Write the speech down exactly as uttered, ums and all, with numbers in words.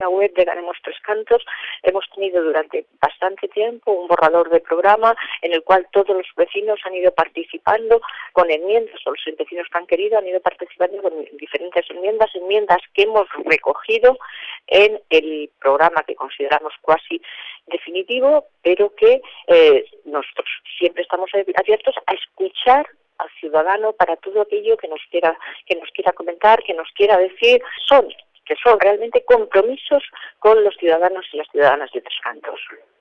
la web de Ganemos Tres Cantos hemos tenido durante bastante tiempo un borrador de programa en el cual todos los vecinos han ido participando con enmiendas, o los vecinos que han querido han ido participando con diferentes enmiendas, enmiendas que hemos recogido en el programa que consideramos cuasi definitivo, pero que eh, nosotros siempre estamos abiertos a escuchar al ciudadano para todo aquello que nos quiera, que nos quiera comentar, que nos quiera decir, son que son realmente compromisos con los ciudadanos y las ciudadanas de Tres Cantos.